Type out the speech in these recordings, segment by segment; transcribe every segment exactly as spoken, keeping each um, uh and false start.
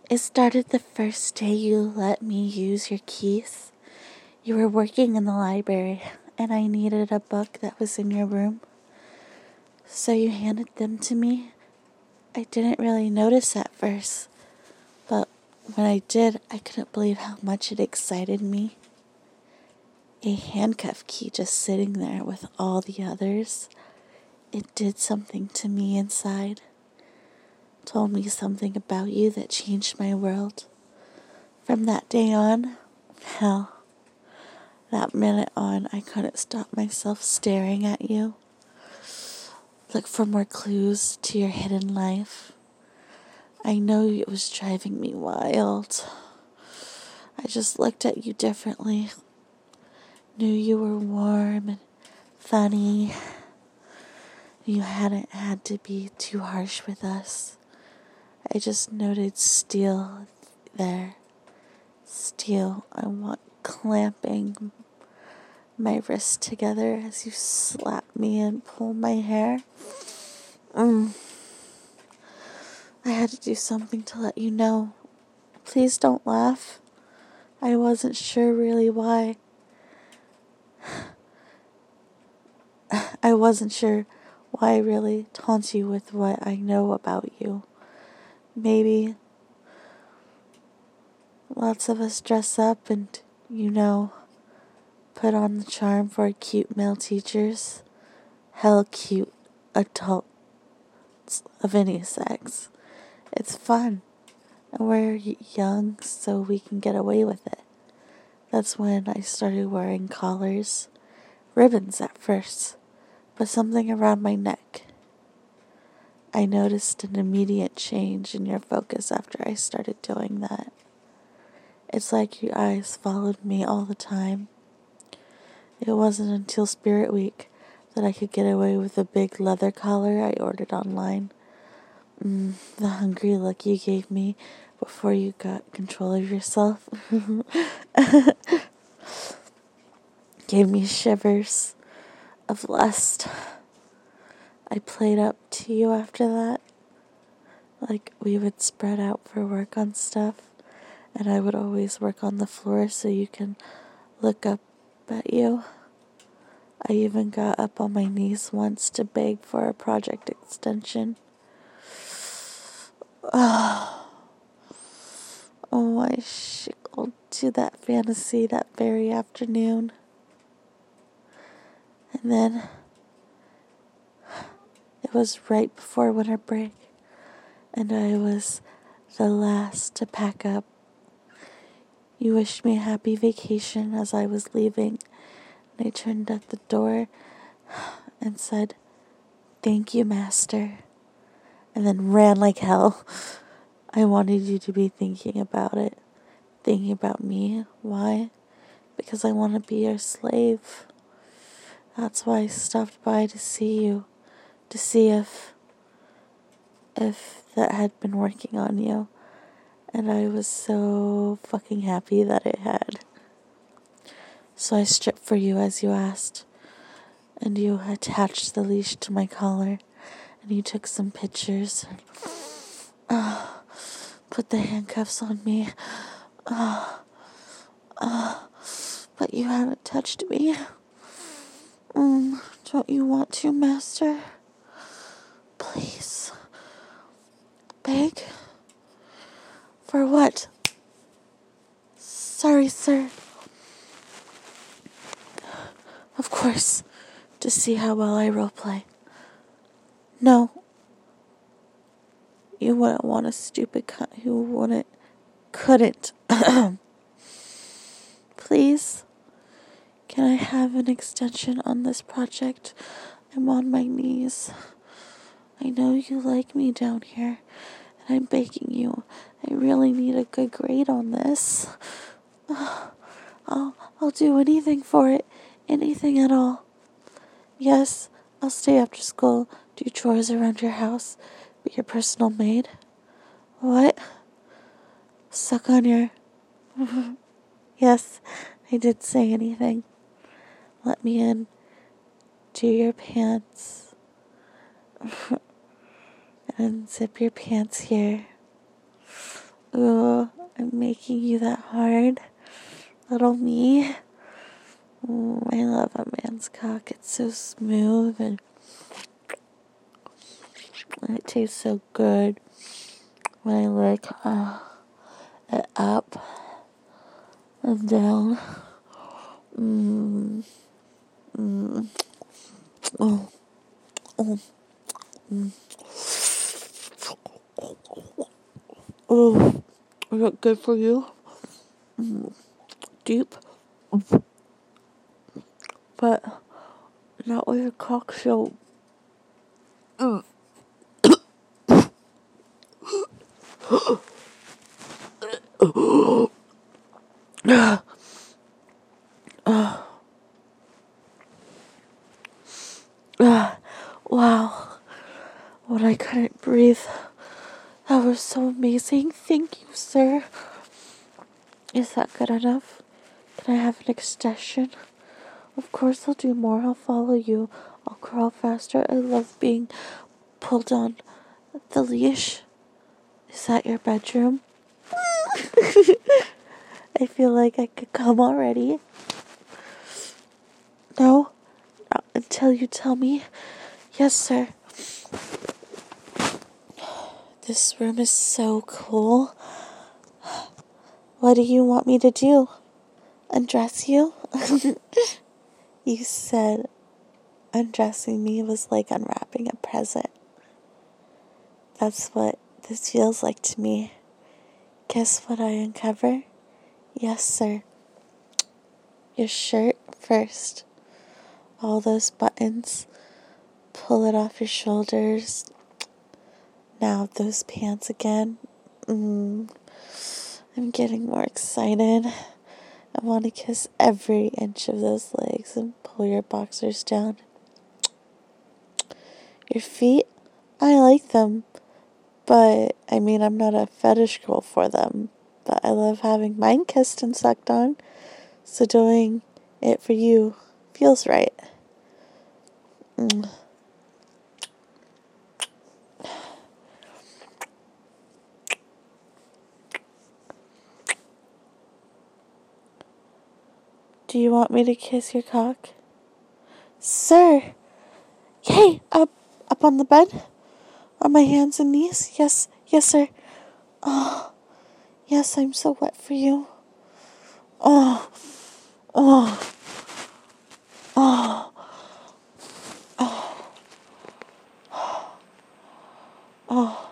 It started the first day you let me use your keys. You were working in the library, and I needed a book that was in your room. So you handed them to me. I didn't really notice at first, but when I did, I couldn't believe how much it excited me. A handcuff key just sitting there with all the others. It did something to me inside. Told me something about you that changed my world. From that day on, hell, that minute on, I couldn't stop myself staring at you. Look for more clues to your hidden life. I know it was driving me wild. I just looked at you differently. Knew you were warm and funny. You hadn't had to be too harsh with us. I just noted steel there. Steel, I want clamping my wrists together as you slap me and pull my hair. Mm. I had to do something to let you know. Please don't laugh. I wasn't sure really why. I wasn't sure why I really taunt you with what I know about you. Maybe lots of us dress up and, you know, put on the charm for cute male teachers. Hell cute adults of any sex. It's fun. And we're young, so we can get away with it. That's when I started wearing collars. Ribbons at first, but something around my neck. I noticed an immediate change in your focus after I started doing that. It's like your eyes followed me all the time. It wasn't until Spirit Week that I could get away with a big leather collar I ordered online. Mm, the hungry look you gave me before you got control of yourself gave me shivers of lust. I played up to you after that. Like we would spread out for work on stuff, and I would always work on the floor so you can look up at you. I even got up on my knees once to beg for a project extension. Oh, oh I shickled to that fantasy that very afternoon. And then it was right before winter break, and I was the last to pack up. You wished me a happy vacation as I was leaving, and I turned at the door and said, "Thank you, Master," and then ran like hell. I wanted you to be thinking about it, thinking about me. Why? Because I want to be your slave. That's why I stopped by to see you, to see if, if that had been working on you. And I was so fucking happy that it had. So I stripped for you as you asked, and you attached the leash to my collar, and you took some pictures, and uh, put the handcuffs on me. Uh, uh, but you haven't touched me. Mm, don't you want to, Master? Please. Beg? For what? Sorry, sir. Of course, to see how well I roleplay. No. You wouldn't want a stupid cunt who wouldn't, couldn't. Please, can I have an extension on this project? I'm on my knees. I know you like me down here, and I'm begging you. I really need a good grade on this. I'll, I'll do anything for it. Anything at all. Yes, I'll stay after school, do chores around your house, be your personal maid. What? Suck on your... Yes, I did say anything. Let me in. Do your pants. And zip your pants here. Ooh, I'm making you that hard. Little me. Ooh, I love a man's cock. It's so smooth and it tastes so good when I lick uh, it up and down. Mmm. Mmm. Oh. Oh. Mm. Oh. Is that good for you? Mm. Deep. But not with a cock so. Mm. Ah, wow. When I couldn't breathe. That was so amazing. Thank you, sir. Is that good enough? Can I have an extension? Of course I'll do more. I'll follow you. I'll crawl faster. I love being pulled on the leash. Is that your bedroom? I feel like I could come already. No? Not until you tell me. Yes, sir. This room is so cool. What do you want me to do? Undress you? You said undressing me was like unwrapping a present. That's what this feels like to me. Guess what I uncover? Yes, sir. Your shirt first. All those buttons. Pull it off your shoulders. Now those pants again. Mm. I'm getting more excited. I want to kiss every inch of those legs and pull your boxers down. Your feet, I like them. But, I mean, I'm not a fetish girl for them. But I love having mine kissed and sucked on. So doing it for you feels right. Mm. Do you want me to kiss your cock? Sir! Yay! Up, up on the bed? On my hands and knees? Yes, yes, sir. Oh, yes, I'm so wet for you. Oh, oh, oh, oh, oh.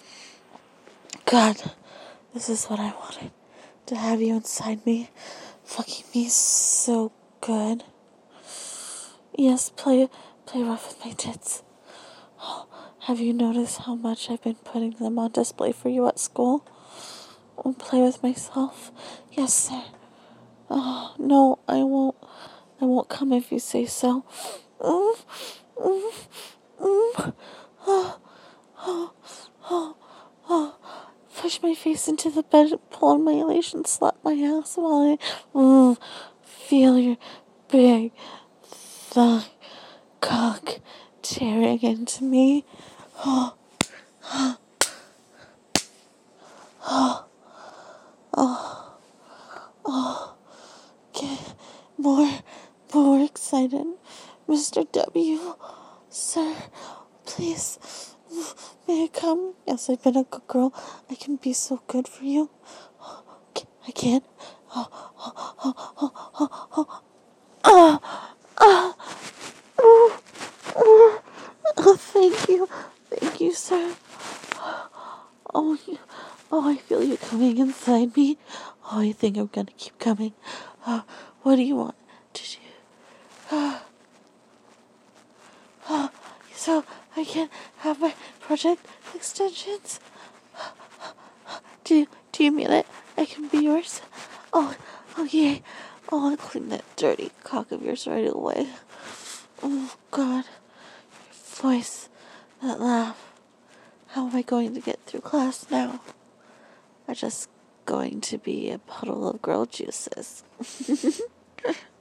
God, this is what I wanted. To have you inside me, fucking me so good. Yes, play, play rough with my tits. Oh, have you noticed how much I've been putting them on display for you at school? Oh, play with myself. Yes, sir. Oh, no, I won't. I won't come if you say so. Mm, mm, mm. Oh, oh, oh, oh. Push my face into the bed, pull on my lace, and slap my ass while I mm, feel your big thigh cock tearing into me. Oh, oh, oh, oh, oh. Get more, more excited. Mister W, sir, please, may I come? Yes, I've been a good girl. I can be so good for you. I can. Oh, oh, oh, oh, oh, oh. Oh, oh, oh, oh, oh, thank you. Thank you, sir. Oh, oh, I feel you coming inside me. Oh, I think I'm gonna keep coming. Uh, what do you want to do? Uh, uh, so I can have my project extensions? Do, do you mean it? I can be yours? Oh, oh, yay. Oh, I'll clean that dirty cock of yours right away. Oh, God. Your voice. That laugh. How am I going to get through class now? I'm just going to be a puddle of girl juices.